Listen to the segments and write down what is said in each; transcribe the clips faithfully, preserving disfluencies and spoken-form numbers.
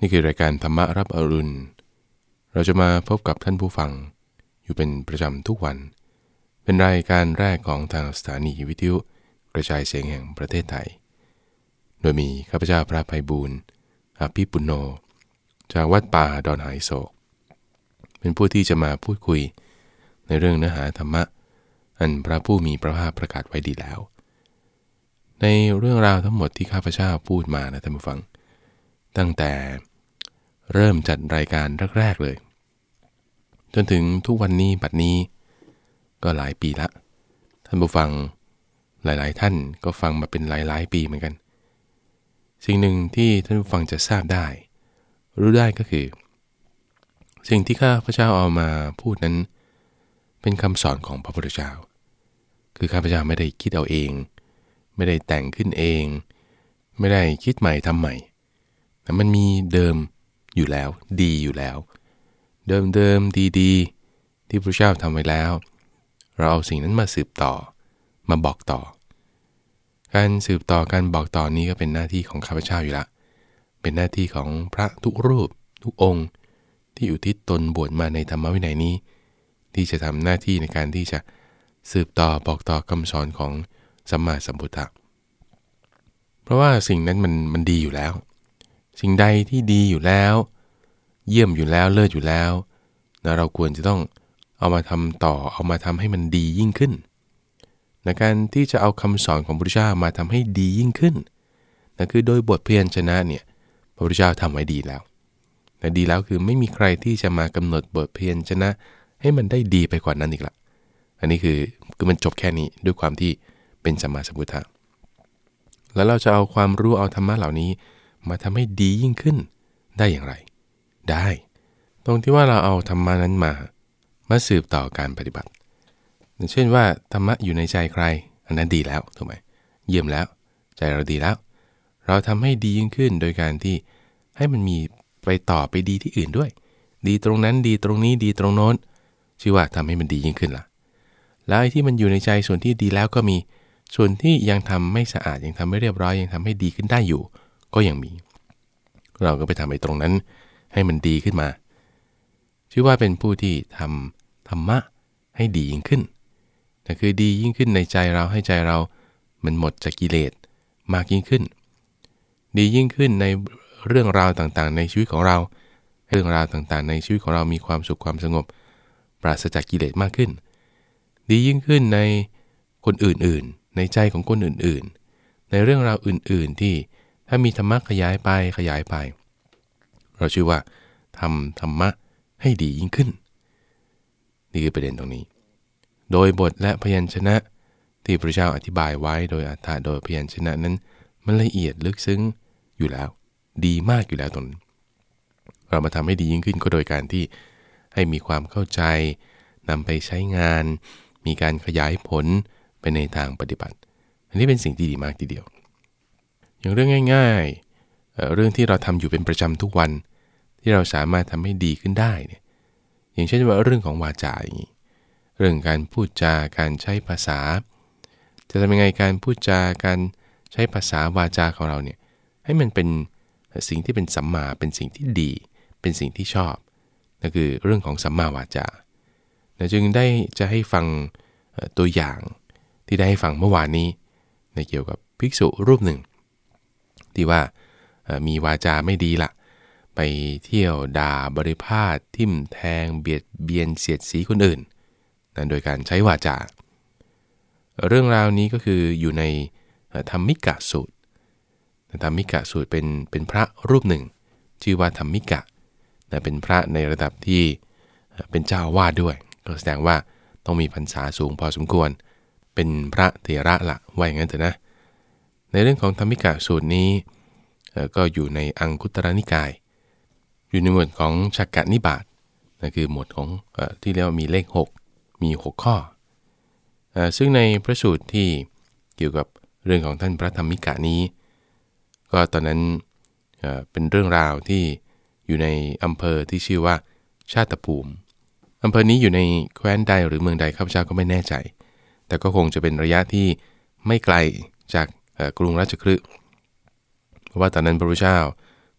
นี่คือรายการธรรมรับอรุณเราจะมาพบกับท่านผู้ฟังอยู่เป็นประจำทุกวันเป็นรายการแรกของทางสถานีวิทยุกระจายเสียงแห่งประเทศไทยโดยมีข้าพเจ้าพระไพบูลย์อภิปุณโญจากวัดป่าดอนหายโศกเป็นผู้ที่จะมาพูดคุยในเรื่องเนื้อหาธรรมะอันพระผู้มีพระภาคประกาศไว้ดีแล้วในเรื่องราวทั้งหมดที่ข้าพเจ้าพูดมานะท่านผู้ฟังตั้งแต่เริ่มจัดรายการแรกๆเลยจนถึงทุกวันนี้บัดนี้ก็หลายปีละท่านผู้ฟังหลายๆท่านก็ฟังมาเป็นหลายๆปีเหมือนกันสิ่งหนึ่งที่ท่านผู้ฟังจะทราบได้รู้ได้ก็คือสิ่งที่ข้าพเจ้าเอามาพูดนั้นเป็นคำสอนของพระพุทธเจ้าคือข้าพเจ้าไม่ได้คิดเอาเองไม่ได้แต่งขึ้นเองไม่ได้คิดใหม่ทำใหม่แต่มันมีเดิมอยู่แล้วดีอยู่แล้วเดิมเดิมดีดีที่พระเจ้าทำไว้แล้วเราเอาสิ่งนั้นมาสืบต่อมาบอกต่อการสืบต่อการบอกต่อนี้ก็เป็นหน้าที่ของข้าพเจ้าอยู่ละเป็นหน้าที่ของพระทุกรูปทุกองค์ที่อุทิศตนบวชมาในธรรมวินัยนี้ที่จะทำหน้าที่ในการที่จะสืบต่อบอกต่อคำสอนของสัมมาสัมพุทธะเพราะว่าสิ่งนั้นมันมันดีอยู่แล้วสิ่งใดที่ดีอยู่แล้วเยี่ยมอยู่แล้วเลิศอยู่แล้วนะเราควรจะต้องเอามาทำต่อเอามาทำให้มันดียิ่งขึ้นในการที่จะเอาคำสอนของพระพุทธเจ้ามาทำให้ดียิ่งขึ้นนั่นคือโดยบทเพียรชนะเนี่ยพระพุทธเจ้าทำไว้ดีแล้วแต่ดีแล้วคือไม่มีใครที่จะมากำหนดบทเพียรชนะให้มันได้ดีไปกว่านั้นอีกละอันนี้คือคือมันจบแค่นี้ด้วยความที่เป็นสัมมาสัมพุทธะแล้วเราจะเอาความรู้เอาธรรมะเหล่านี้มาทำให้ดียิ่งขึ้นได้อย่างไรได้ตรงที่ว่าเราเอาธรรมะนั้นมามาสืบต่อการปฏิบัติอย่างเช่นว่าธรรมะอยู่ในใจใครอันนั้นดีแล้วถูกไหมเยี่ยมแล้วใจเราดีแล้วเราทำให้ดียิ่งขึ้นโดยการที่ให้มันมีไปต่อไปดีที่อื่นด้วยดีตรงนั้นดีตรงนี้ดีตรงโน้นชื่อว่าทำให้มันดียิ่งขึ้นล่ะแล้วไอ้ที่มันอยู่ในใจส่วนที่ดีแล้วก็มีส่วนที่ยังทำไม่สะอาดยังทำไม่เรียบร้อยยังทำให้ดีขึ้นได้อยู่ก็ยังมีเราก็ไปทำไอ้ตรงนั้นให้มันดีขึ้นมาชื่อว่าเป็นผู้ที่ทำธรรมะให้ดียิ่งขึ้นแต่คือดียิ่งขึ้นในใจเราให้ใจเรามันหมดจากกิเลสมากยิ่งขึ้นดียิ่งขึ้นในเรื่องราวต่างๆในชีวิตของเราเรื่องราวต่างๆในชีวิตของเรามีความสุขความสงบปราศจากกิเลสมากขึ้นดียิ่งขึ้นในคนอื่นๆในใจของคนอื่นๆในเรื่องราวอื่นๆที่ถ้ามีธรรมะขยายไปขยายไปเราชื่อว่าทำธรรมะให้ดียิ่งขึ้นนี่คือประเด็นตรงนี้โดยบทและพยัญชนะที่พระเจ้าอธิบายไว้โดยอรรถะโดยพยัญชนะนั้นมันละเอียดลึกซึ้งอยู่แล้วดีมากอยู่แล้วตรงนั้นเรามาทำให้ดียิ่งขึ้นก็โดยการที่ให้มีความเข้าใจนำไปใช้งานมีการขยายผลไปในทางปฏิบัติอันนี้เป็นสิ่งที่ดีมากทีเดียวอย่างเรื่องง่ายๆ เอ่อ เรื่องที่เราทำอยู่เป็นประจำทุกวันที่เราสามารถทำให้ดีขึ้นได้เนี่ยอย่างเช่นว่าเรื่องของวาจาอย่างนี้เรื่องการพูดจาการใช้ภาษาจะทำยังไงการพูดจาการใช้ภาษาวาจาของเราเนี่ยให้มันเป็นสิ่งที่เป็นสัมมาเป็นสิ่งที่ดีเป็นสิ่งที่ชอบนั่นคือเรื่องของสัมมาวาจาจึงได้จะให้ฟังตัวอย่างที่ได้ให้ฟังเมื่อวานนี้ในเกี่ยวกับภิกษุรูปหนึ่งที่ว่ามีวาจาไม่ดีละไปเที่ยวด่าบริพาททิ่มแทงเบียดเบียนเสียดสีคนอื่นนั่นโดยการใช้วาจาเรื่องราวนี้ก็คืออยู่ในธรรมิกะสูตรธรรมิกะสูตรเป็นเป็นพระรูปหนึ่งชื่อว่าธรรมิกะนะเป็นพระในระดับที่เป็นเจ้าอาวาสด้วยก็แสดงว่าต้องมีพรรษาสูงพอสมควรเป็นพระเถระละว่าอย่างนั้นเถอะนะในเรื่องของธรรมิกะสูตรนี้ก็อยู่ในอังคุตรนิกายอยู่ในหมวดของชักกะนิบาตนั่นคือหมวดของที่เรียกว่ามีเลขหกมีหกข้อซึ่งในพระสูตรที่เกี่ยวกับเรื่องของท่านพระธรรมิกะนี้ก็ตอนนั้นเป็นเรื่องราวที่อยู่ในอำเภอที่ชื่อว่าชาตภูมิอำเภอนี้อยู่ในแคว้นใดหรือเมืองใดข้าพเจ้าก็ไม่แน่ใจแต่ก็คงจะเป็นระยะที่ไม่ไกลจากกรุงราชคฤห์เพราะว่าตอนนั้นพระพุทธเจ้า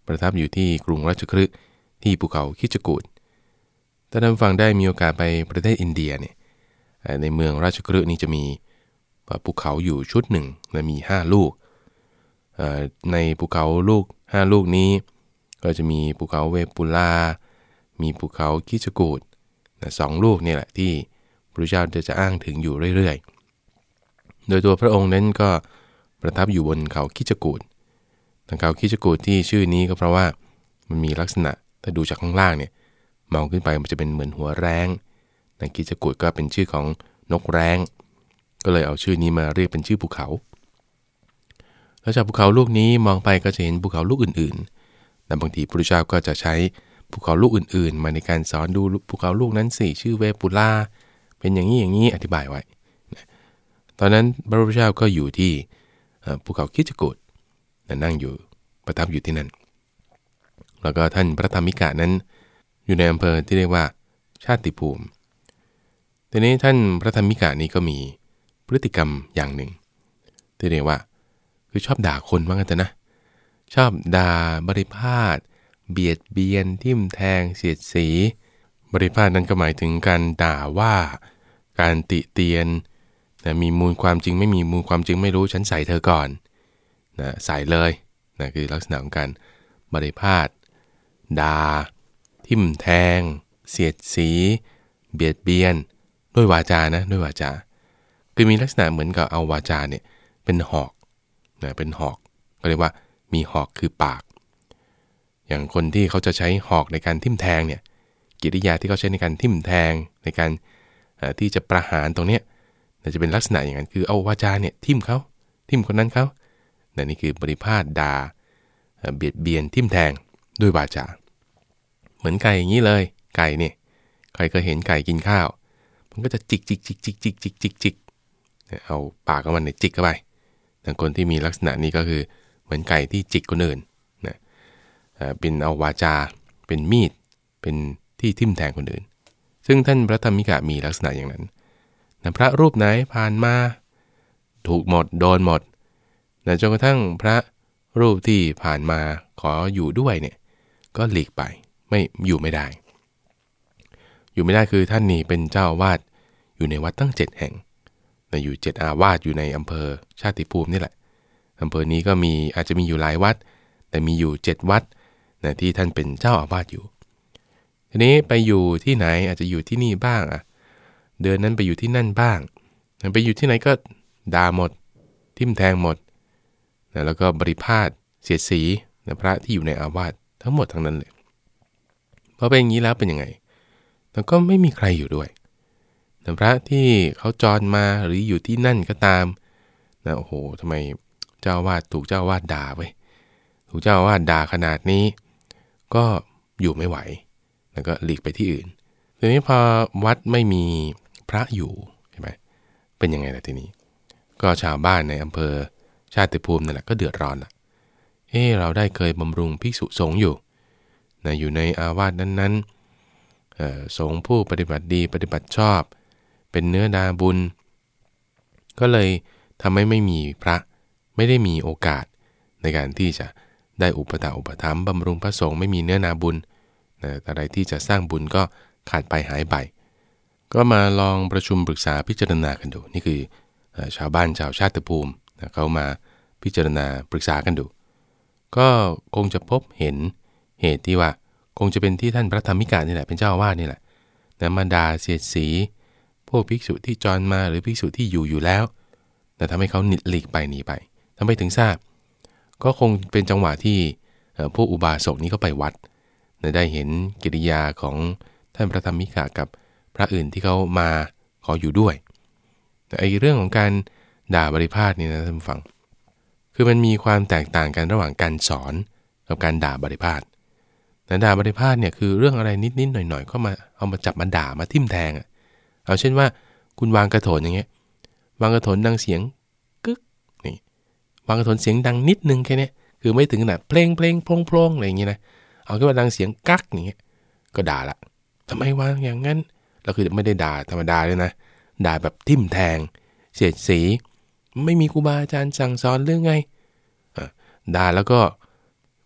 ประทับอยู่ที่กรุงราชคฤห์ที่ภูเขาคิชกูฏถ้าท่านฟังได้มีโอกาสไปประเทศอินเดียเนี่ยในเมืองราชคฤห์นี้จะมีภูเขาอยู่ชุดหนึ่งและมีห้าลูกในภูเขาลูกห้าลูกนี้ก็จะมีภูเขาเวปุลามีภูเขาคิชกูฏสองลูกนี่แหละที่พระเจ้าจะอ้างถึงอยู่เรื่อยๆโดยตัวพระองค์นั้นก็ประทับอยู่บนเขาคิชกูฏเขาคิชกูฏที่ชื่อนี้ก็เพราะว่ามันมีลักษณะถ้าดูจากข้างล่างเนี่ยมองขึ้นไปมันจะเป็นเหมือนหัวแร้งนะคิชกูฏก็เป็นชื่อของนกแร้งก็เลยเอาชื่อนี้มาเรียกเป็นชื่อภูเขาแล้วจากภูเขาลูกนี้มองไปก็จะเห็นภูเขาลูกอื่นๆแต่บางทีพระพุทธเจ้าก็จะใช้ภูเขาลูกอื่นๆมาในการสอนดูภูเขาลูกนั้นสิชื่อเวปุลาเป็นอย่างนี้อย่างนี้อธิบายไว้ตอนนั้นพระพุทธเจ้าก็อยู่ที่ภูเขาคิชกูฏนั่งอยู่ประทับอยู่ที่นั่นแล้วก็ท่านพระธรรมิกะนั้นอยู่ในอำเภอที่เรียกว่าชาติภูมิทีนี้ท่านพระธรรมิกะนี้ก็มีพฤติกรรมอย่างหนึ่งที่เรียกว่าคือชอบด่าคนว่างั้นแต่นะชอบด่าบริพาทเบียดเบียนทิ่มแทงเสียดสีบริพาทนั้นก็หมายถึงการด่าว่าการติเตียนนะมีมูลความจริงไม่มีมูลความจริงไม่รู้ฉันใส่เธอก่อนนะใส่เลยนะคือลักษณะของการบริพาทด่าทิ่มแทงเสียดสีเบียดเบียนด้วยวาจานะด้วยวาจาคือมีลักษณะเหมือนกับเอาวาจาเนี่ยเป็นหอกนะเป็นหอกก็เรียกว่ามีหอกคือปากอย่างคนที่เขาจะใช้หอกในการทิ่มแทงเนี่ยกิริยาที่เขาใช้ในการทิ่มแทงในการที่จะประหารตรงเนี้ยจะเป็นลักษณะอย่างนั้นคือเอาวาจาเนี่ยทิ่มเขาทิ่มคนนั้นเขานี่คือบริพาทด่าเบียดเบียนทิ่มแทงด้วยวาจาเหมือนไก่อย่างนี้เลยไก่เนี่ยใครเคยเห็นไก่กินข้าวมันก็จะจิกจิกจิกจิกจิกจิกจิกจิกเอาปากของมันเนี่ยจิกเข้าไปแต่คนที่มีลักษณะนี้ก็คือเหมือนไก่ที่จิกคนอื่นนะเป็นเอาวาจาเป็นมีดเป็นที่ทิ่มแทงคนอื่นซึ่งท่านพระธรรมิกะมีลักษณะอย่างนั้นนะพระรูปไหนผ่านมาถูกหมดโดนหมดนะจนกระทั่งพระรูปที่ผ่านมาขออยู่ด้วยเนี่ยก็หลีกไปไม่อยู่ไม่ได้อยู่ไม่ได้คือท่านนี่เป็นเจ้าอาวาสอยู่ในวัดตั้งเจ็ดแห่งนะอยู่เจ็ดอาวาสอยู่ในอำเภอชาติภูมินี่แหละอำเภอนี้ก็มีอาจจะมีอยู่หลายวัดแต่มีอยู่เจ็ดวัดนะที่ท่านเป็นเจ้าอาวาสอยู่ทีนี้ไปอยู่ที่ไหนอาจจะอยู่ที่นี่บ้างอ่ะเดือนนั้นไปอยู่ที่นั่นบ้างไปอยู่ที่ไหนก็ด่าหมดทิ่มแทงหมดนะแล้วก็บริพาทเสียดสีนะพระที่อยู่ในอาวาสทั้งหมดทั้งนั้นเลยพอเป็นอย่างนี้แล้วเป็นยังไงแต่ก็ไม่มีใครอยู่ด้วยนะพระที่เขาจรมาหรืออยู่ที่นั่นก็ตามนะโอ้โหทำไมเจ้าอาวาสถูกเจ้าอาวาสด่าไปถูกเจ้าอาวาสด่าขนาดนี้ก็อยู่ไม่ไหวแล้วก็หลีกไปที่อื่นทีนี้พอวัดไม่มีพระอยู่ใช่ไหมเป็นยังไงล่ะทีนี้ก็ชาวบ้านในอำเภอชาติภูมินั่นแหละก็เดือดร้อนละเออเราได้เคยบำรุงภิกษุสงฆ์อยู่นะอยู่ในอาวาสนั้นๆสงฆ์ผู้ปฏิบัติดีปฏิบัติชอบเป็นเนื้อนาบุญก็เลยทำให้ไม่มีพระไม่ได้มีโอกาสในการที่จะได้อุปถัมภ์อุปถัมภ์บำรุงพระสงฆ์ไม่มีเนื้อนาบุญนะอะไรที่จะสร้างบุญก็ขาดไปหายไปก็มาลองประชุมปรึกษาพิจารณากันดูนี่คือชาวบ้านชาวชาติภูมินะเขามาพิจารณาปรึกษากันดูก็คงจะพบเห็นเหตุที่ว่าคงจะเป็นที่ท่านพระธรรมิกะนี่แหละเป็นเจ้าอาวาสนี่แหละนะมาด่าเสียดสีพวกภิกษุที่จรมาหรือภิกษุที่อยู่อยู่แล้วแต่ทำให้เขาหนีหลีกไปหนีไปทำไมถึงทราบก็คงเป็นจังหวะที่พวกอุบาสกนี้เขาไปวัดได้เห็นกิริยาของท่านพระธรรมิกะกับพระอื่นที่เขามาขออยู่ด้วยแต่ไอ้เรื่องของการด่าบริพาทนี่นะท่านฟังคือมันมีความแตกต่างกันระหว่างการสอนกับการด่าบริพาทแต่ด่าบริพาทเนี่ยคือเรื่องอะไรนิดๆหน่อยๆก็มาเอามาจับมาด่ามาทิ่มแทงอ่ะเอาเช่นว่าคุณวางกระโถนอย่างเงี้ยวางกระโถนดังเสียงกึกนี่วางกระโถนเสียงดังนิดนึงแค่นี้คือไม่ถึงขนาดเพลงเพลงโพลงโพลงอะไรอย่างเงี้ยนะเอาแค่ว่าดังเสียงกักอย่างเงี้ยก็ด่าละทำไมวางอย่างนั้นแล้วคือไม่ได้ด่าธรรมดาเลยนะด่าแบบทิ่มแทงเสียดสีไม่มีครูบาอาจารย์สั่งสอนเรื่องไงด่าแล้วก็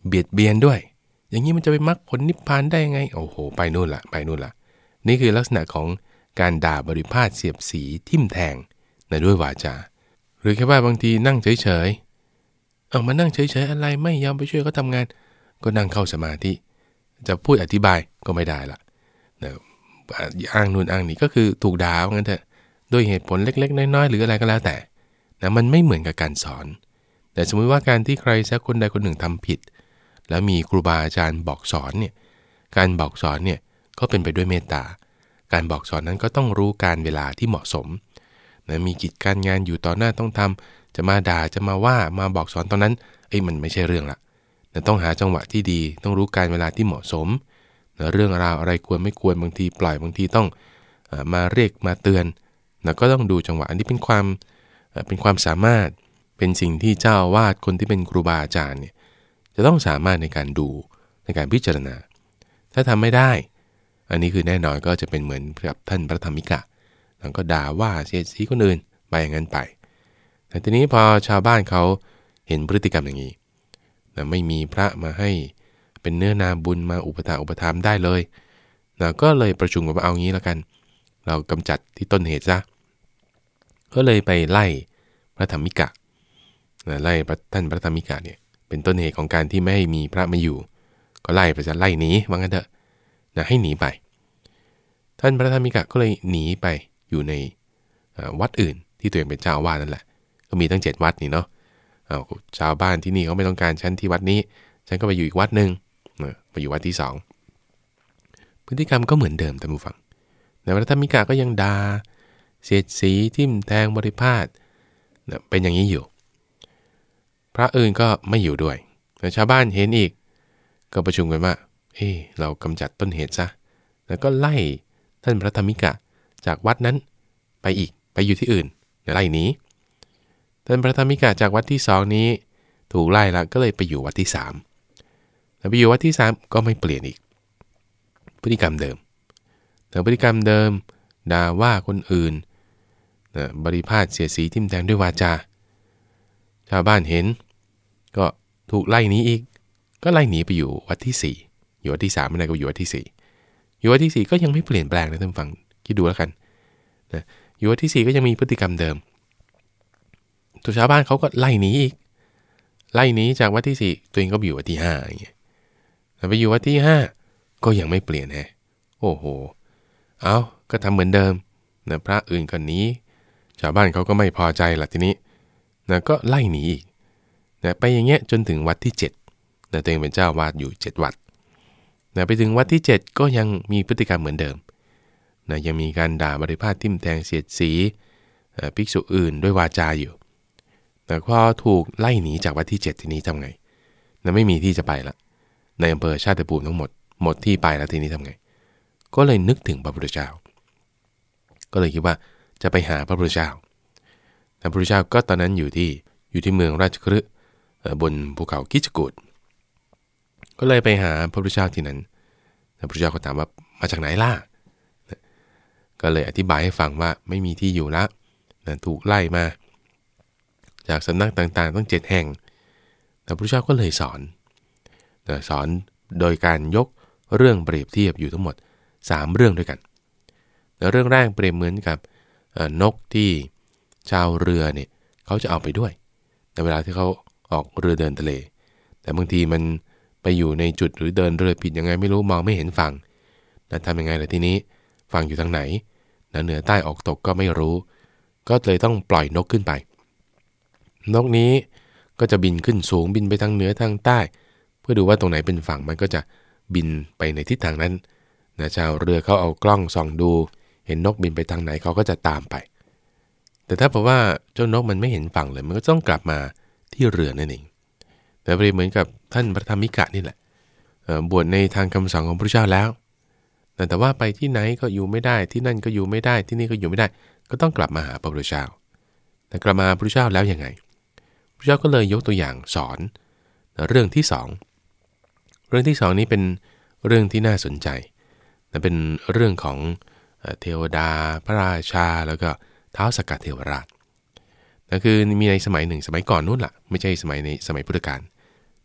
เบียดเบียนด้วยอย่างนี้มันจะไปมรรคผลนิพพานได้ไงโอ้โหไปนู่นละไปนู่นละนี่คือลักษณะของการด่าบริพาทเสียดสีทิ่มแทงในด้วยวาจาหรือแค่ว่าบางทีนั่งเฉยๆเอามานั่งเฉยๆอะไรไม่ยอมไปช่วยเขาทำงานก็นั่งเข้าสมาธิจะพูดอธิบายก็ไม่ได้ละนะอ้างนู่นอ้างนี่ก็คือถูกด่าว่างั้นเถอะด้วยเหตุผลเล็กๆน้อยๆหรืออะไรก็แล้วแต่นะมันไม่เหมือนกับการสอนแต่สมมุติว่าการที่ใครสักคนใดคนหนึ่งทำผิดแล้วมีครูบาอาจารย์บอกสอนเนี่ยการบอกสอนเนี่ยก็เป็นไปด้วยเมตตาการบอกสอนนั้นก็ต้องรู้การเวลาที่เหมาะสมนะมีกิจการงานอยู่ต่อหน้าต้องทำจะมาด่าจะมาว่ามาบอกสอนตอนนั้นไอ้มันไม่ใช่เรื่องละนะต้องหาจังหวะที่ดีต้องรู้การเวลาที่เหมาะสมนะเรื่องราวอะไรควรไม่ควรบางทีปล่อยบางทีต้องเอ่อมาเรียกมาเตือนนะก็ต้องดูจังหวะอันนี้เป็นความเอ่อเป็นความสามารถเป็นสิ่งที่เจ้าอาวาสคนที่เป็นครูบาอาจารย์เนี่ยจะต้องสามารถในการดูในการพิจารณาถ้าทำไม่ได้อันนี้คือแน่นอนก็จะเป็นเหมือนกับท่านพระธรรมิกะแล้วก็ด่าว่าเสียดสีคนอื่นไปอย่างนั้นไปแต่ทีนี้พอชาวบ้านเขาเห็นพฤติกรรมอย่างนี้นะไม่มีพระมาให้เป็นเนื้อนาบุญมาอุปถาอุปถัมภ์ได้เลยนะก็เลยประชุมกันว่าเอางี้แล้วกันเรากำจัดที่ต้นเหตุซะก็เลยไปไล่พระธรรมิกะนะไล่ท่านพระธรรมิกะเนี่ยเป็นต้นเหตุของการที่ไม่ให้มีพระมาอยู่ก็ไล่ไปจะไล่หนีว่างั้นเถอะนะให้หนีไปท่านพระธรรมิกะก็เลยหนีไปอยู่ในวัดอื่นที่ตัวเองเป็นเจ้าอาวาสนั่นแหละก็มีตั้งเจ็ดวัดนี่เนาะเอาชาวบ้านที่นี่เขาไม่ต้องการฉันที่วัดนี้ฉันก็ไปอยู่อีกวัดนึงไปอยู่วัดที่สองพฤติกรรมก็เหมือนเดิมท่านผู้ฟังแต่พระธรรมิกะก็ยังด่าเสียดสีทิ่มแทงบริพาทเป็นอย่างนี้อยู่พระอื่นก็ไม่อยู่ด้วยแต่ชาวบ้านเห็นอีกก็ประชุมกันว่าเฮ้เรากำจัดต้นเหตุซะแล้วก็ไล่ท่านพระธรรมิกะจากวัดนั้นไปอีกไปอยู่ที่อื่นไล่หนีท่านพระธรรมิกะจากวัดที่สองนี้ถูกไล่แล้วก็เลยไปอยู่วัดที่สามแล้วไปอยู่วัดที่สามก็ไม่เปลี่ยนอีกพฤติกรรมเดิมแต่พฤติกรรมเดิมด่าว่าคนอื่นบริพาทเสียดสีทิ่มแทงด้วยวาจาชาวบ้านเห็นก็ถูกไล่หนีอีกก็ไล่หนีไปอยู่วัดที่สี่อยู่วัดที่สามไม่ได้ก็อยู่วัดที่สี่อยู่วัดที่สี่ก็ยังไม่เปลี่ยนแปลงนะท่านฟังคิดดูแล้วกันนะอยู่วัดที่สี่ก็ยังมีพฤติกรรมเดิมตัวชาวบ้านเขาก็ไล่หนีอีกไล่หนีจากวัดที่สี่ตัวเองก็ไปอยู่วัดที่ห้าอย่างเงี้ยไปอยู่วัดที่ห้าก็ยังไม่เปลี่ยนฮะโอ้โหเอาก็ทำเหมือนเดิมนะพระอื่นก็หนีชาวบ้านเขาก็ไม่พอใจละทีนี้นะก็ไล่หนีอีกนะไปอย่างเงี้ยจนถึงวัดที่เจ็ดนะตัวเองเป็นเจ้าวาดอยู่เจ็ดวัดนะไปถึงวัดที่เจ็ดก็ยังมีพฤติกรรมเหมือนเดิมนะยังมีการด่าบริพาททิ่มแทงเสียดสีภิกษุอื่นด้วยวาจาอยู่แต่พอถูกไล่หนีจากวัดที่เจ็ดทีนี้ทำไงนะไม่มีที่จะไปละในอำเภอชาติภูมิทั้งหมดหมดที่ไปแล้วทีนี้ทำไงก็เลยนึกถึงพระพุทธเจ้าก็เลยคิดว่าจะไปหาพระพุทธเจ้าแต่พระพุทธเจ้าก็ตอนนั้นอยู่ที่อยู่ที่เมืองราชคฤห์บนภูเขาคิชกูฏก็เลยไปหาพระพุทธเจ้าที่นั้นพระพุทธเจ้าก็ถามว่ามาจากไหนล่ะก็เลยอธิบายให้ฟังว่าไม่มีที่อยู่แล้วถูกไล่มาจากสำนักต่างๆต้องเจ็ดแห่งพระพุทธเจ้าก็เลยสอนสอนโดยการยกเรื่องเปรียบเทียบอยู่ทั้งหมดสามเรื่องด้วยกันเรื่องแรกเปรียบเหมือนกับนกที่ชาวเรือเนี่ยเขาจะเอาไปด้วยในเวลาที่เขาออกเรือเดินทะเลแต่บางทีมันไปอยู่ในจุดหรือเดินเรือผิดยังไงไม่รู้มองไม่เห็นฝั่งแล้วทำยังไงล่ะทีนี้ฝั่งอยู่ทางไหนเหนือใต้ออกตกก็ไม่รู้ก็เลยต้องปล่อยนกขึ้นไปนกนี้ก็จะบินขึ้นสูงบินไปทางเหนือทางใต้เพื่อดูว่าตรงไหนเป็นฝั่งมันก็จะบินไปในทิศทางนั้นนะชาวเรือเขาเอากล้องส่องดูเห็นนกบินไปทางไหนเขาก็จะตามไปแต่ถ้าบอกว่าเจ้านกมันไม่เห็นฝั่งเลยมันก็ต้องกลับมาที่เรือนั่นเองแต่เปรียบเหมือนกับท่านพระธรรมิกะนี่แหละบวชในทางคำสอนของพระเจ้าแล้วแต่ว่าไปที่ไหนก็อยู่ไม่ได้ที่นั่นก็อยู่ไม่ได้ที่นี่ก็อยู่ไม่ได้ก็ต้องกลับมาหาพระพุทธเจ้าแต่กลับมาพระพุทธเจ้าแล้วยังไงพระเจ้าก็เลยยกตัวอย่างสอนเรื่องที่สองเรื่องที่สองนี้เป็นเรื่องที่น่าสนใจแต่เป็นเรื่องของเทวดาพระราชาแล้วก็ท้าวสักกะเทวราชนั่นคือมีในสมัยหนึ่งสมัยก่อนนู้นล่ะไม่ใช่สมัยในสมัยพุทธกาล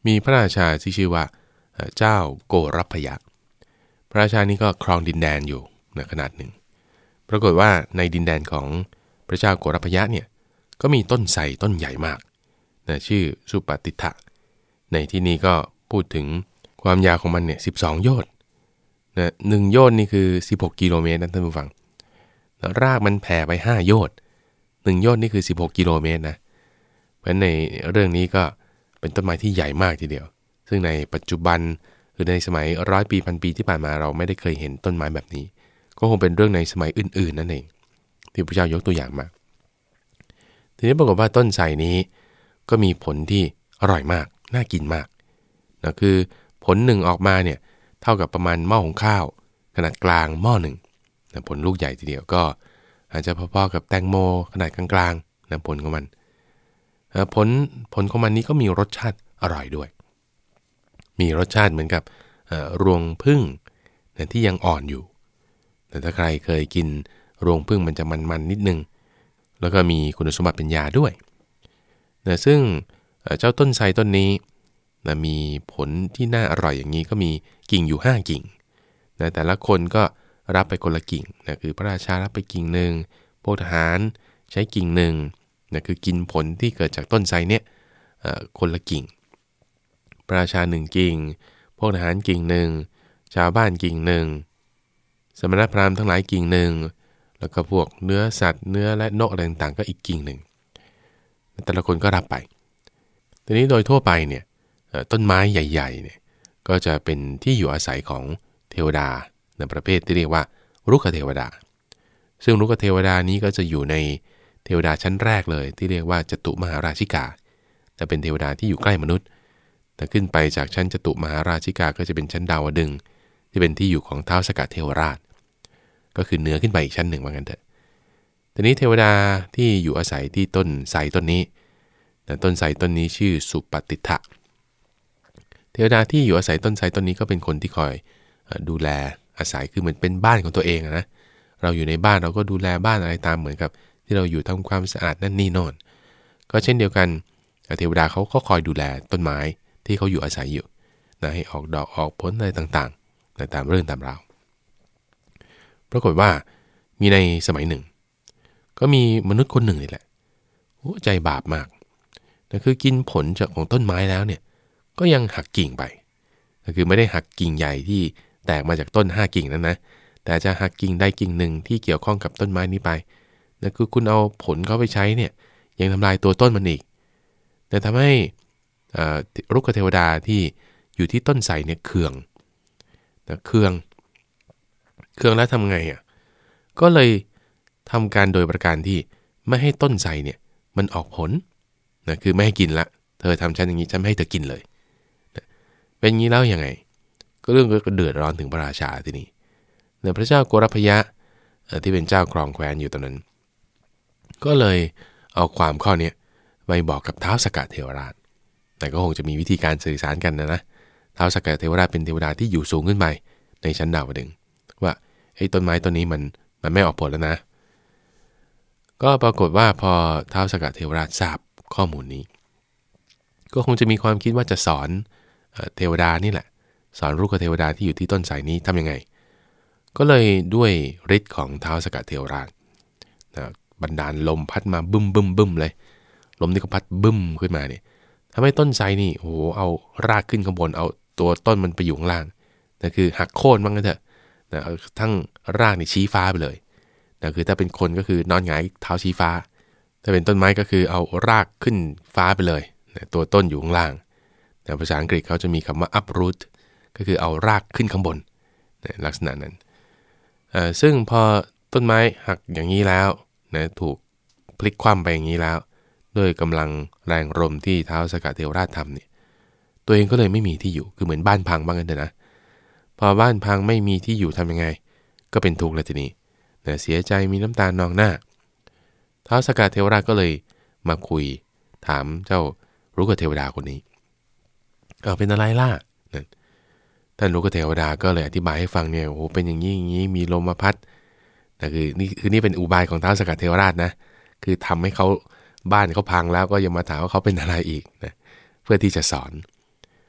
มีพระราชาที่ชื่อว่าเจ้าโกรัพยะพระราชานี้ก็ครองดินแดนอยู่ในขนาดหนึ่งปรากฏว่าในดินแดนของพระเจ้าโกรัพยะเนี่ยก็มีต้นไทรต้นใหญ่มากนะชื่อสุปฏิทะในที่นี้ก็พูดถึงความยาวของมันเนี่ยสิบสองโยชน์นะหนึ่งโยชน์นี่คือสิบหกกิโลเมตรนะท่านผู้ฟังนะรากมันแผ่ไปห้าโยชน์หนึ่งโยชน์นี่คือสิบหกกิโลเมตรนะเพราะฉะนั้นในเรื่องนี้ก็เป็นต้นไม้ที่ใหญ่มากทีเดียวซึ่งในปัจจุบันหรือในสมัยร้อยปีพันปีที่ผ่านมาเราไม่ได้เคยเห็นต้นไม้แบบนี้ก็คงเป็นเรื่องในสมัยอื่นๆนั่นเองที่พระเจ้ายกตัวอย่างมาทีนี้ปรากฏว่าต้นไทรนี้ก็มีผลที่อร่อยมากน่ากินมากนะคือผลหนึ่งออกมาเนี่ยเท่ากับประมาณหม้อหุงข้าวขนาดกลางหม้อหนึ่งนะผลลูกใหญ่ทีเดียวก็อาจจะพอๆกับแตงโมขนาดกลางๆนะผลของมันผลผลของมันนี้ก็มีรสชาติอร่อยด้วยมีรสชาติเหมือนกับรวงผึ้งนะที่ยังอ่อนอยู่แต่ถ้าใครเคยกินรวงผึ้งมันจะมันๆนิดนึงแล้วก็มีคุณสมบัติเป็นยาด้วยนะซึ่งเจ้าต้นไทรต้นนี้นะมีผลที่น่าอร่อยอย่างนี้ก็มีกิ่งอยู่ห้ากิ่งนะแต่ละคนก็รับไปคนละกิ่งนะคือพระราชารับไปกิ่งหนึ่งพวกทหารใช้กิ่งหนึ่งนะคือกินผลที่เกิดจากต้นไทรเนี่ยคนละกิ่งพระราชาหนึ่งกิ่งพวกทหารกิ่งหนึ่งชาวบ้านกิ่งหนึ่งสมณพราหมณ์ทั้งหลายกิ่งหนึ่งแล้วก็พวกเนื้อสัตว์เนื้อและนกอะไรต่างๆก็อีกกิ่งหนึ่งแต่ละคนก็รับไปทีนี้โดยทั่วไปเนี่ยต้นไม้ใหญ่ๆเนี่ยก็จะเป็นที่อยู่อาศัยของเทวดาในประเภทที่เรียกว่ารุกขเทวดาซึ่งรุกขเทวดานี้ก็จะอยู่ในเทวดาชั้นแรกเลยที่เรียกว่าจตุมหาราชิกาแต่เป็นเทวดาที่อยู่ใกล้มนุษย์แต่ขึ้นไปจากชั้นจตุมหาราชิกาก็จะเป็นชั้นดาวดึงส์ที่เป็นที่อยู่ของท้าวสกัดเทวราชก็คือเหนือขึ้นไปอีกชั้นหนึ่งว่างั้นเถอะทีนี้เทวดาที่อยู่อาศัยที่ต้นไทรต้นนี้แต่ต้นไทรต้นนี้ชื่อสุปฏิทะเทวดาที่อยู่อาศัยต้นไทรต้นนี้ก็เป็นคนที่คอยดูแลอาศัยคือเหมือนเป็นบ้านของตัวเองนะเราอยู่ในบ้านเราก็ดูแลบ้านอะไรตามเหมือนกับที่เราอยู่ทำความสะอาดนั่นนี่โน่นก็เช่นเดียวกันเทวดาเขาก็คอยดูแลต้นไม้ที่เขาอยู่อาศัยอยู่นะให้ออกดอกออกผลอะไรต่างๆนะตามเรื่องตามราวปรากฏว่ามีในสมัยหนึ่งก็มีมนุษย์คนหนึ่งนี่แหละโอ้ใจบาปมากนะคือกินผลจากของต้นไม้แล้วเนี่ยก็ยังหักกิ่งไปก็คือไม่ได้หักกิ่งใหญ่ที่แตกมาจากต้นห้ากิ่งนั้นนะแต่จะหักกิ่งใดกิ่งหนึ่งที่เกี่ยวข้องกับต้นไม้นี้ไปนะคือคุณเอาผลเขาไปใช้เนี่ยยังทำลายตัวต้นมันอีกแต่ทำให้รุกขเทวดาที่อยู่ที่ต้นไทรเนี่ยเคืองนะเคืองเคืองแล้วทำไงอ่ะก็เลยทำการโดยประการที่ไม่ให้ต้นไทรเนี่ยมันออกผลนะคือไม่ให้กินละเธอทำฉันอย่างนี้ฉันไม่ให้เธอกินเลยนะเป็นอย่างนี้แล้วยังไงก็เรื่องก็เดือดร้อนถึงพระราชาทีนี้เนี่ยพระเจ้าโกรัพยะที่เป็นเจ้าครองแคว้นอยู่ตอนนั้นก็เลยเอาความข้อนี้ไปบอกกับท้าวสกัดเทวราชแต่ก็คงจะมีวิธีการสื่อสารกันนะนะท้าวสกัดเทวราชเป็นเทวดาที่อยู่สูงขึ้นไปในชั้นดาวดึงส์ว่าไอ้ต้นไม้ต้นนี้มันมันไม่ออกผลแล้วนะก็ปรากฏว่าพอท้าวสกัดเทวราชทราบข้อมูลนี้ก็คงจะมีความคิดว่าจะสอนเทวดานี่แหละสอนรุกขเทวดาที่อยู่ที่ต้นไทรนี้ทำยังไงก็เลยด้วยฤทธิ์ของท้าวสกัดเทวราชนะบันดาลลมพัดมาบึ้มบึ้มบึ้มเลยลมที่เขาพัดบึ้มขึ้นมาเนี่ยทำให้ต้นไทรนี่โอ้โหเอารากขึ้นข้างบนเอาตัวต้นมันไปอยู่ข้างล่างนั่นคือหักโค่นบ้างก็เถอะนะทั้งรากนี่ชี้ฟ้าไปเลยนะคือถ้าเป็นคนก็คือนอนหงายเท้าชี้ฟ้าถ้าเป็นต้นไม้ก็คือเอารากขึ้นฟ้าไปเลยนะตัวต้นอยู่ข้างล่างแต่ภาษาอังกฤษเขาจะมีคำว่า uproot ก็คือเอารากขึ้นข้างบนนะลักษณะนั้นซึ่งพอต้นไม้หักอย่างนี้แล้วนะถูกพลิกคว่ำไปอย่างนี้แล้วด้วยกำลังแรงลมที่ท้าวสกัดเทวราชทำเนี่ยตัวเองก็เลยไม่มีที่อยู่คือเหมือนบ้านพังบ้างกันเถอะนะพอบ้านพังไม่มีที่อยู่ทำยังไงก็เป็นทุกข์เลยทีนี้นะเสียใจมีน้ำตานองหน้าท้าวสกัดเทวราชก็เลยมาคุยถามเจ้ารุกขเทวดาคนนี้เอาเป็นอะไรล่ะนั่นท่านรุกขเทวดาก็เลยอธิบายให้ฟังเนี่ยโอ้โหเป็นอย่างนี้อย่างนี้มีลมมาพัดนะคือนี่คือนี่เป็นอุบายของท้าวสกัดเทวราชนะคือทำให้เขาบ้านเขาพังแล้วก็ยังมาถามว่าเขาเป็นอะไรอีกนะเพื่อที่จะสอน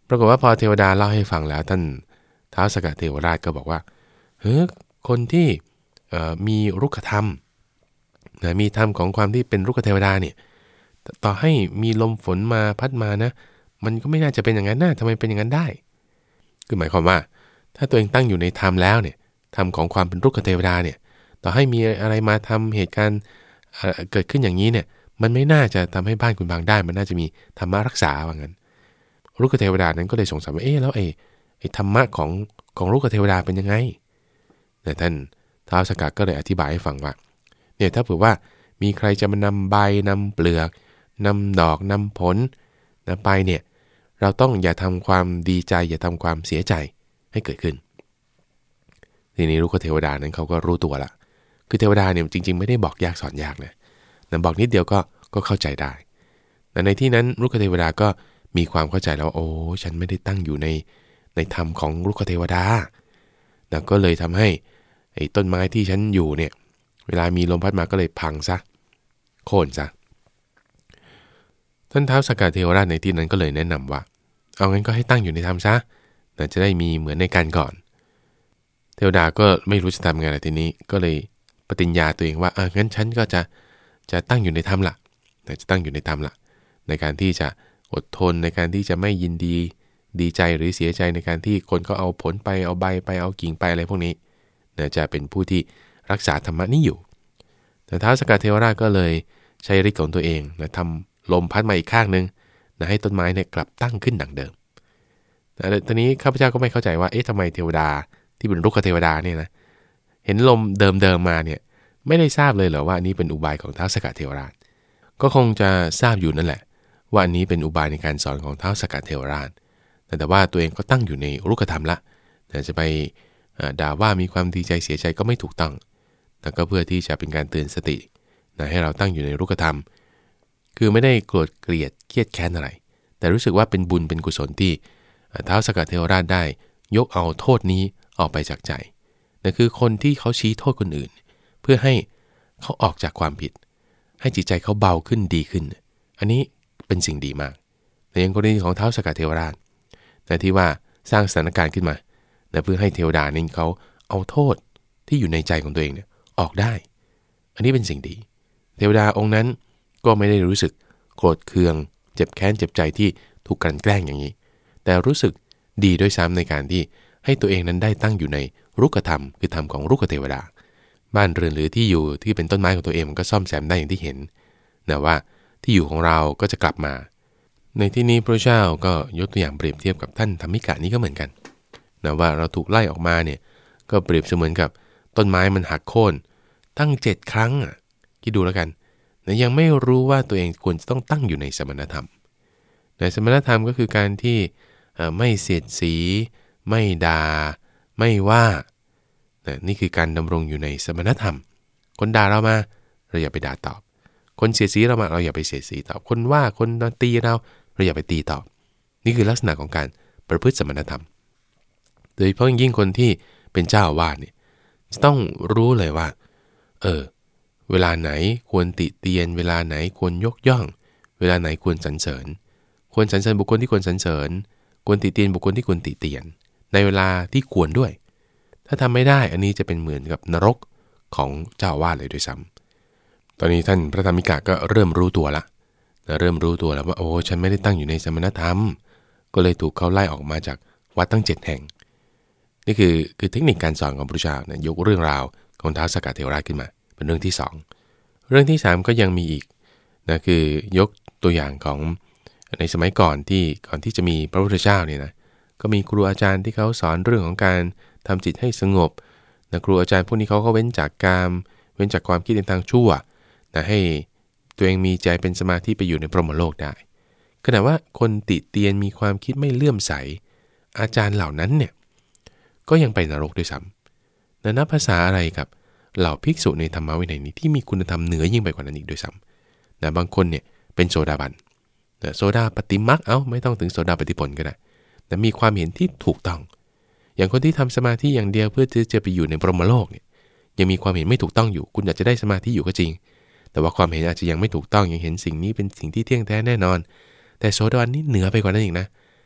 ปรากฏว่าพอเทวดาเล่าให้ฟังแล้วท่านท้าวสกัดเทวราชก็บอกว่าเฮ้ยคนที่มีรุกขธรรมนะมีธรรมของความที่เป็นรุกขเทวดาเนี่ยต่อให้มีลมฝนมาพัดมานะมันก็ไม่น่าจะเป็นอย่างนั้นนะทำไมเป็นอย่างนั้นได้คือหมายความว่าถ้าตัวเองตั้งอยู่ในธรรมแล้วเนี่ยธรรมของความเป็นรุกขเทวดาเนี่ยต่อให้มีอะไรมาทำเหตุการณ์เกิดขึ้นอย่างนี้เนี่ยมันไม่น่าจะทำให้บ้านคุณพังได้มันน่าจะมีธรรมะรักษาว่างั้นรุกขเทวดานั้นก็เลยสงสัยว่าเอ๊ะแล้วไอ้ไอ้ธรรมะของของรุกขเทวดาเป็นยังไงแต่ท่านท้าวสกัดก็เลยอธิบายให้ฟังว่าเนี่ยถ้าเผื่อว่ามีใครจะมานำใบนำเปลือกนำดอกนำผลนะไปเนี่ยเราต้องอย่าทำความดีใจอย่าทำความเสียใจให้เกิดขึ้นทีนี้รุกขเทวดานั้นเขาก็รู้ตัวละคือเทวดาเนี่ยจริงๆไม่ได้บอกยากสอนยากนะนะบอกนิดเดียวก็ก็เข้าใจได้แต่ในที่นั้นรุกขเทวดาก็มีความเข้าใจแล้วโอ้ฉันไม่ได้ตั้งอยู่ในในธรรมของรุกขเทวดานะก็เลยทำให้ไอ้ต้นไม้ที่ฉันอยู่เนี่ยเวลามีลมพัดมาก็เลยพังซะโค่นซะท่านท้าวสกัดเทวราชในที่นั้นก็เลยแนะนำว่าเอางั้นก็ให้ตั้งอยู่ในธรรมซะแต่จะได้มีเหมือนในกันก่อนเทวดาก็ไม่รู้จะทำไงล่ะทีนี้ก็เลยปฏิญญาตัวเองว่าเอองั้นฉันก็จะจะตั้งอยู่ในธรรมละจะตั้งอยู่ในธรรมละในการที่จะอดทนในการที่จะไม่ยินดีดีใจหรือเสียใจในการที่คนก็เอาผลไปเอาใบไปเอากิ่งไปอะไรพวกนี้นะจะเป็นผู้ที่รักษาธรรมะนี้อยู่แต่ท้าวสกัดเทวราชก็เลยใช้ฤทธิ์ของตัวเองนะทำลมพัดมาอีกข้างนึงนะให้ต้นไม้เนี่ยกลับตั้งขึ้นดังเดิมแต่ตอนนี้ข้าพเจ้าก็ไม่เข้าใจว่าเอ๊ะทำไมเทวดาที่เป็นรุกขเทวดาเนี่ยนะเห็นลมเดิมๆมาเนี่ยไม่ได้ทราบเลยเหรอว่าอันนี้เป็นอุบายของท้าวสกัดเทวราชก็คงจะทราบอยู่นั่นแหละว่าอันนี้เป็นอุบายในการสอนของท้าวสกัดเทวราชแต่แต่ว่าตัวเองก็ตั้งอยู่ในรุกขธรรมละแต่จะไปด่าว่ามีความดีใจเสียใจก็ไม่ถูกต้องแต่ก็เพื่อที่จะเป็นการเตือนสตินะให้เราตั้งอยู่ในรุกขธรรมคือไม่ได้โกรธเกลียดเครียดแค้นอะไรแต่รู้สึกว่าเป็นบุญเป็นกุศลที่ท้าวสกัดเทวราชได้ยกเอาโทษนี้ออกไปจากใจนั่นคือคนที่เขาชี้โทษคนอื่นเพื่อให้เขาออกจากความผิดให้จิตใจเขาเบาขึ้นดีขึ้นอันนี้เป็นสิ่งดีมากในอย่างกรณีของท้าวสกัดเทวราชแต่ที่ว่าสร้างสถานการณ์ขึ้นมาเพื่อให้เทวดานี่เขาเอาโทษที่อยู่ในใจของตัวเองเนี่ยออกได้อันนี้เป็นสิ่งดีเทวดาองค์นั้นก็ไม่ได้รู้สึกโกรธเคืองเจ็บแค้นเจ็บใจที่ถูกกลั่นแกล้งอย่างนี้แต่รู้สึกดีด้วยซ้ำในการที่ให้ตัวเองนั้นได้ตั้งอยู่ในรุกขธรรมคือธรรมของรุกขเทวดาบ้านเรือนหรือที่อยู่ที่เป็นต้นไม้ของตัวเองมันก็ซ่อมแซมได้อย่างที่เห็นนะว่าที่อยู่ของเราก็จะกลับมาในที่นี้พระเจ้าก็ยกตัวอย่างเปรียบเทียบกับท่านธรรมิกะนี้ก็เหมือนกันนะว่าเราถูกไล่ออกมาเนี่ยก็เปรียบเสมือนกับต้นไม้มันหักโค่นตั้งเจ็ดครั้งอ่ะคิดดูแล้วกันนะยังไม่รู้ว่าตัวเองควรจะต้องตั้งอยู่ในสมณธรรมในสมณธรรมก็คือการที่ไม่เสียดสีไม่ด่าไม่ว่านะนี่คือการดำรงอยู่ในสมณธรรมคนด่าเรามาเราอย่าไปด่าตอบคนเสียดสีเรามาเราอย่าไปเสียดสีตอบคนว่าคนตีเราเราอย่าไปตีตอบนี่คือลักษณะของการประพฤติสมณธรรมโดยเฉพาะยิ่งคนที่เป็นเจ้าอาวาสเนี่ยจะต้องรู้เลยว่าเออเวลาไหนควรติเตียนเวลาไหนควรยกย่องเวลาไหนควรสรรเสริญควรสรรเสริญบุคคลที่ควรสรรเสริญควรติเตียนบุคคลที่ควรติเตียนในเวลาที่ควรด้วยถ้าทำไม่ได้อันนี้จะเป็นเหมือนกับนรกของเจ้าอาวาสเลยด้วยซ้ำตอนนี้ท่านพระธรรมิกะก็เริ่มรู้ตัวละเริ่มรู้ตัวแล้วว่าโอ้ฉันไม่ได้ตั้งอยู่ในสมณธรรมก็เลยถูกเขาไล่ออกมาจากวัดตั้งเจ็ดแห่งนี่คือคือเทคนิคการสอนของพระพุทธเจ้านะยกเรื่องราวของท้าวสกัดเทวราชขึ้นมาเป็นเรื่องที่สองเรื่องที่สามก็ยังมีอีกนะคือยกตัวอย่างของในสมัยก่อนที่ก่อนที่จะมีพระพุทธเจ้าเนี่ยนะก็มีครูอาจารย์ที่เขาสอนเรื่องของการทำจิตให้สงบนะครูอาจารย์พวกนี้เขาก็เว้นจากกามเว้นจากความคิดในทางชั่วนะให้ตัวเองมีใจเป็นสมาธิไปอยู่ในพรหมโลกได้ขณะว่าคนติเตียนมีความคิดไม่เลื่อมใสอาจารย์เหล่านั้นเนี่ยก็ยังไปนรกด้วยซ้ำนับภาษาอะไรกับเหล่าภิกษุในธรรมวินัยนี้ที่มีคุณธรรมเหนือยิ่งไปกว่านั้นอีกด้วยซ้ำนะบางคนเนี่ยเป็นโสดาบันนะโสดาปฏิมรรคเอ้าไม่ต้องถึงโสดาปฏิผลก็ได้แต่มีความเห็นที่ถูกต้องอย่างคนที่ทำสมาธิอย่างเดียวเพื่อที่จะไปอยู่ในพรหมโลกเนี่ยยังมีความเห็นไม่ถูกต้องอยู่คุณอยากจะได้สมาธิอยู่ก็จริงแต่ว่าความเห็นอาจจะยังไม่ถูกต้องยังเห็นสิ่งนี้เป็นสิ่งที่เที่ยงแท้แน่นอนแต่โสดาบันนี่เหนือไปกว่านั้นอีกนะ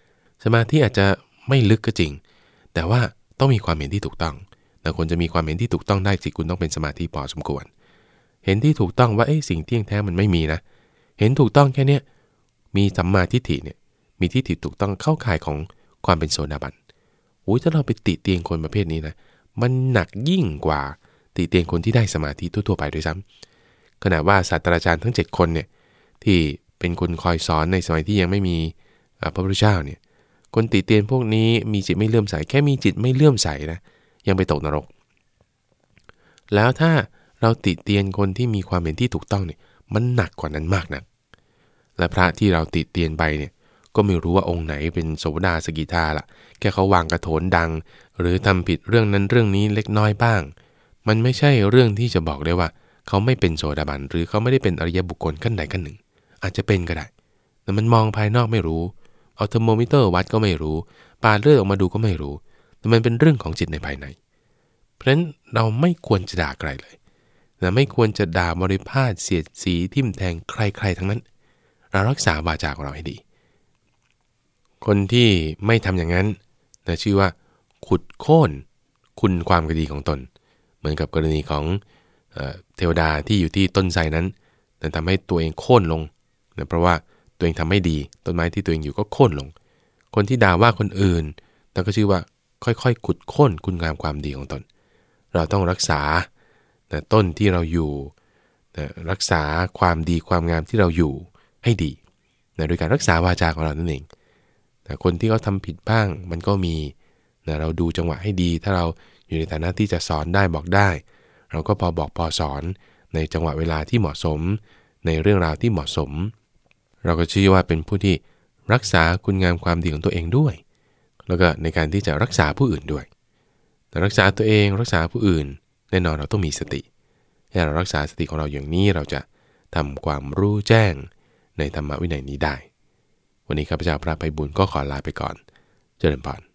สมาธิอาจจะไม่ลึกก็จริงแต่ว่าต้องมีความเห็นที่ถูกต้องแต่คนจะมีความเห็นที่ถูกต้องได้สิคุณต้องเป็นสมาธิพอสมควรเห็นที่ถูกต้องว่าเอ้สิ่งเที่ยงแท้มันไม่มีนะเห็นถูกต้องแค่เนี้ยมีสัมมาทิฏฐิเนี่ยมีทิฏฐิถูกต้องเข้าข่ายของความเป็นโสดาบันโอ้ยถ้าเราไปติเตียงคนประเภทนี้นะมันหนักยิ่งกว่าติเตียงคนที่ได้สมาธิทั่วๆไปด้วยซ้ำขณะว่าศาสตราจารย์ทั้งเจ็ดคนเนี่ยที่เป็นคนคอยสอนในสมัยที่ยังไม่มีพระพุทธเจ้าเนี่ยคนติเตียนพวกนี้มีจิตไม่เลื่อมใสแค่มีจิตไม่เลื่อมใสนะยังไปตกนรกแล้วถ้าเราติเตียนคนที่มีความเห็นที่ถูกต้องเนี่ยมันหนักกว่านั้นมากนักและพระที่เราติเตียนไปเนี่ยก็ไม่รู้ว่าองค์ไหนเป็นโสดาสกิทาล่ะแค่เขาวางกระโถนดังหรือทำผิดเรื่องนั้นเรื่องนี้เล็กน้อยบ้างมันไม่ใช่เรื่องที่จะบอกได้ว่าเขาไม่เป็นโสดาบันหรือเขาไม่ได้เป็นอริยบุคคลขั้นใดขั้นหนึ่งอาจจะเป็นก็ได้แต่มันมองภายนอกไม่รู้เอาเทอร์โมมิเตอร์วัดก็ไม่รู้ปาดเลือดออกมาดูก็ไม่รู้แต่มันเป็นเรื่องของจิตในภายในเพราะฉะนั้นเราไม่ควรจะด่าใครเลยนะไม่ควรจะด่าบริพาทเสียดสีทิ่มแทงใครๆทั้งนั้นเรารักษาวาจาของเราให้ดีคนที่ไม่ทำอย่างนั้นนะชื่อว่าขุดโค่นคุณความดีของตนเหมือนกับกรณีของเอ่อเทวดาที่อยู่ที่ต้นไทรนั้นนะทำให้ตัวเองโค่นลงนะเพราะว่าตัวเองทำไม่ดีต้นไม้ที่ตัวเองอยู่ก็โค่นลงคนที่ด่าว่าคนอื่นนั่นก็ชื่อว่าค่อยๆขุดโค่นคุณงามความดีของตนเราต้องรักษานะต้นที่เราอยู่นะรักษาความดีความงามที่เราอยู่ให้ดีนะโดยการรักษาวาจาของเรานั่นเองนะคนที่เขาทำผิดบ้างมันก็มีนะเราดูจังหวะให้ดีถ้าเราอยู่ในฐานะที่จะสอนได้บอกได้เราก็พอบอกพอสอนในจังหวะเวลาที่เหมาะสมในเรื่องราวที่เหมาะสมเราก็ชื่อว่าเป็นผู้ที่รักษาคุณงามความดีของตัวเองด้วยแล้วก็ในการที่จะรักษาผู้อื่นด้วยแต่รักษาตัวเองรักษาผู้อื่นแน่นอนเราต้องมีสติถ้าเรารักษาสติของเราอย่างนี้เราจะทำความรู้แจ้งในธรรมวินัยนี้ได้วันนี้ข้าพเจ้าพระไพบูลย์ก็ขอลาไปก่อนเจริญพร